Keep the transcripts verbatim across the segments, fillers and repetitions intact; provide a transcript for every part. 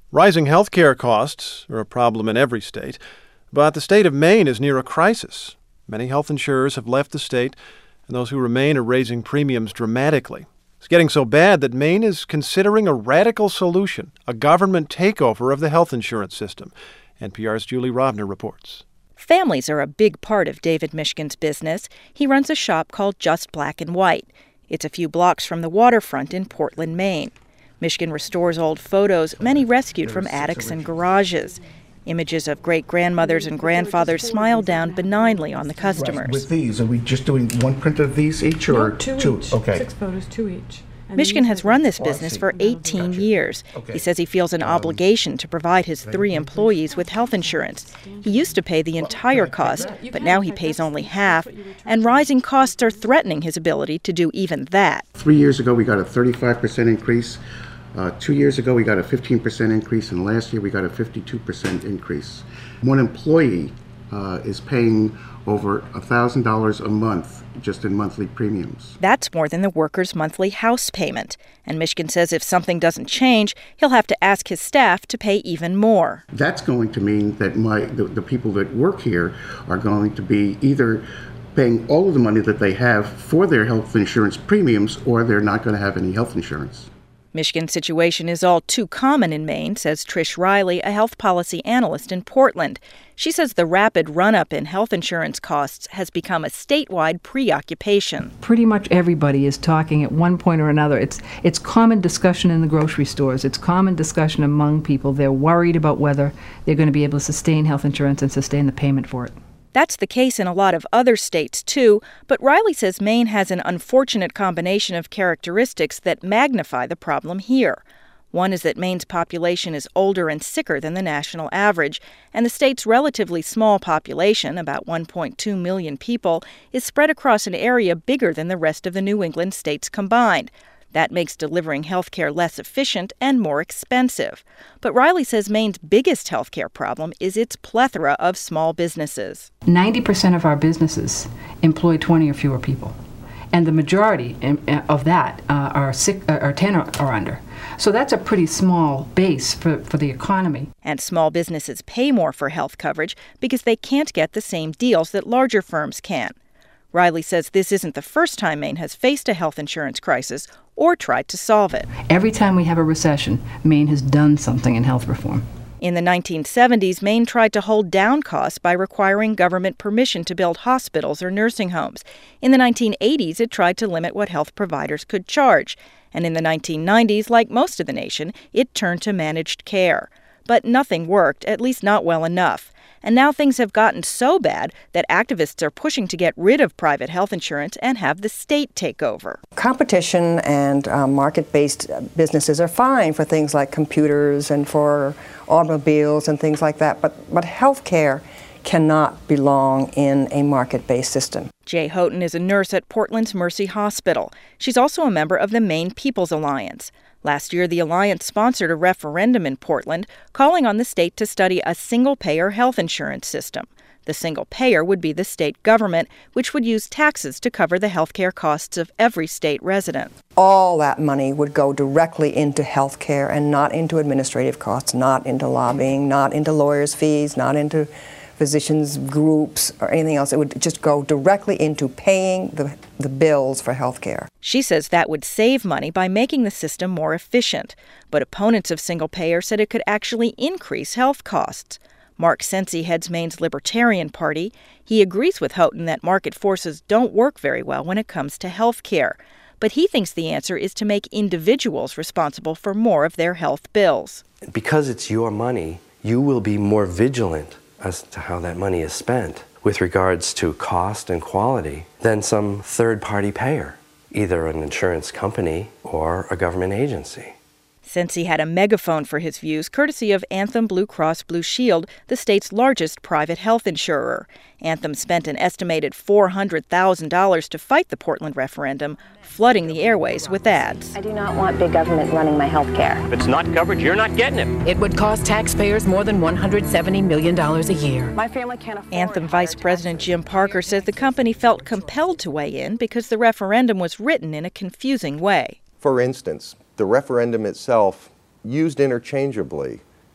Rising health care costs are a problem in every state, but the state of Maine is near a crisis. Many health insurers have left the state, and those who remain are raising premiums dramatically. It's getting so bad that Maine is considering a radical solution, a government takeover of the health insurance system. N P R's Julie Rovner reports. Families are a big part of David Mishkin's business. He runs a shop called Just Black and White. It's a few blocks from the waterfront in Portland, Maine. Mishkin restores old photos, many rescued from attics and garages. Images of great-grandmothers and grandfathers smile down benignly on the customers. With these, are we just doing one print of these each or no, two? two? Each. Okay. Six photos, two each. Mishkin has run this business for eighteen years. He says he feels an obligation to provide his three employees with health insurance. He used to pay the entire cost, but now he pays only half, and rising costs are threatening his ability to do even that. Three years ago, we got a thirty-five percent increase. Uh, two years ago, we got a fifteen percent increase, and last year we got a fifty-two percent increase. One employee uh, is paying over one thousand dollars a month just in monthly premiums. That's more than the worker's monthly house payment. And Mishkin says if something doesn't change, he'll have to ask his staff to pay even more. That's going to mean that my the, the people that work here are going to be either paying all of the money that they have for their health insurance premiums, or they're not going to have any health insurance. Michigan's situation is all too common in Maine, says Trish Riley, a health policy analyst in Portland. She says the rapid run-up in health insurance costs has become a statewide preoccupation. Pretty much everybody is talking at one point or another. It's it's common discussion in the grocery stores. It's common discussion among people. They're worried about whether they're going to be able to sustain health insurance and sustain the payment for it. That's the case in a lot of other states, too, but Riley says Maine has an unfortunate combination of characteristics that magnify the problem here. One is that Maine's population is older and sicker than the national average, and the state's relatively small population, about one point two million people, is spread across an area bigger than the rest of the New England states combined. That makes delivering health care less efficient and more expensive. But Riley says Maine's biggest health care problem is its plethora of small businesses. ninety percent of our businesses employ twenty or fewer people. And the majority of that uh, are, sick, uh, are ten or, or under. So that's a pretty small base for, for the economy. And small businesses pay more for health coverage because they can't get the same deals that larger firms can. Riley says this isn't the first time Maine has faced a health insurance crisis or tried to solve it. Every time we have a recession, Maine has done something in health reform. In the nineteen seventies, Maine tried to hold down costs by requiring government permission to build hospitals or nursing homes. In the nineteen eighties, it tried to limit what health providers could charge. And in the nineteen nineties, like most of the nation, it turned to managed care. But nothing worked, at least not well enough. And now things have gotten so bad that activists are pushing to get rid of private health insurance and have the state take over. Competition and uh, market-based businesses are fine for things like computers and for automobiles and things like that, but, but health care cannot belong in a market-based system. Jay Houghton is a nurse at Portland's Mercy Hospital. She's also a member of the Maine People's Alliance. Last year, the Alliance sponsored a referendum in Portland calling on the state to study a single-payer health insurance system. The single payer would be the state government, which would use taxes to cover the health care costs of every state resident. All that money would go directly into health care and not into administrative costs, not into lobbying, not into lawyers' fees, not into physicians' groups or anything else. It would just go directly into paying the, the bills for health care. She says that would save money by making the system more efficient. But opponents of single-payer said it could actually increase health costs. Mark Sensi heads Maine's Libertarian Party. He agrees with Houghton that market forces don't work very well when it comes to health care. But he thinks the answer is to make individuals responsible for more of their health bills. Because it's your money, you will be more vigilant as to how that money is spent with regards to cost and quality than some third-party payer, either an insurance company or a government agency. Sensi had a megaphone for his views, courtesy of Anthem Blue Cross Blue Shield, the state's largest private health insurer. Anthem spent an estimated four hundred thousand dollars to fight the Portland referendum, flooding the airways with ads. I do not want big government running my health care. If it's not covered, you're not getting it. It would cost taxpayers more than one hundred seventy million dollars a year. My family can't afford Anthem Vice President Jim Parker says the company felt compelled to weigh in because the referendum was written in a confusing way. For instance, the referendum itself used interchangeably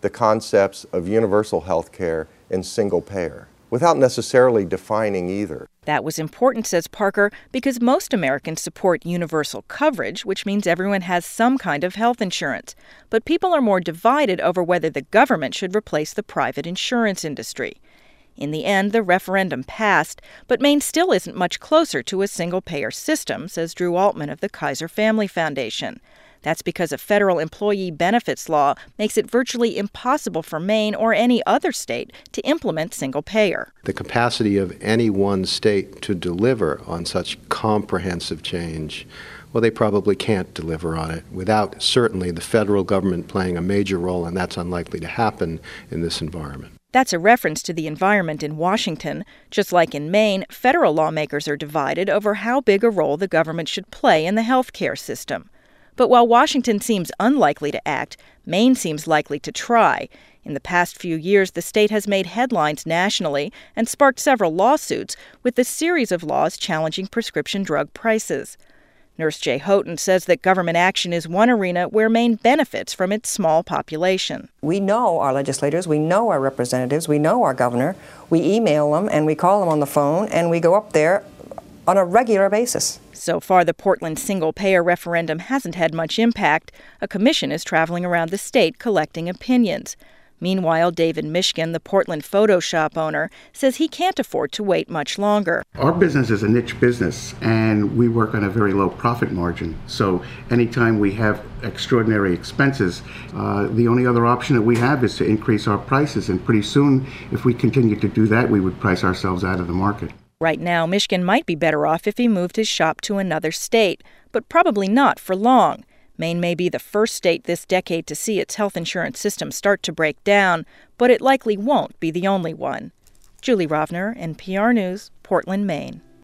the concepts of universal health care and single payer, without necessarily defining either. That was important, says Parker, because most Americans support universal coverage, which means everyone has some kind of health insurance. But people are more divided over whether the government should replace the private insurance industry. In the end, the referendum passed, but Maine still isn't much closer to a single-payer system, says Drew Altman of the Kaiser Family Foundation. That's because a federal employee benefits law makes it virtually impossible for Maine or any other state to implement single-payer. The capacity of any one state to deliver on such comprehensive change, well, they probably can't deliver on it without certainly the federal government playing a major role, and that's unlikely to happen in this environment. That's a reference to the environment in Washington. Just like in Maine, federal lawmakers are divided over how big a role the government should play in the health care system. But while Washington seems unlikely to act, Maine seems likely to try. In the past few years, the state has made headlines nationally and sparked several lawsuits with a series of laws challenging prescription drug prices. Nurse Jay Houghton says that government action is one arena where Maine benefits from its small population. We know our legislators, we know our representatives, we know our governor. We email them and we call them on the phone and we go up there on a regular basis. So far, the Portland single-payer referendum hasn't had much impact. A commission is traveling around the state collecting opinions. Meanwhile, David Mishkin, the Portland photo shop owner, says he can't afford to wait much longer. Our business is a niche business, and we work on a very low profit margin. So anytime we have extraordinary expenses, uh, the only other option that we have is to increase our prices. And pretty soon, if we continue to do that, we would price ourselves out of the market. Right now, Mishkin might be better off if he moved his shop to another state, but probably not for long. Maine may be the first state this decade to see its health insurance system start to break down, but it likely won't be the only one. Julie Rovner, N P R News, Portland, Maine.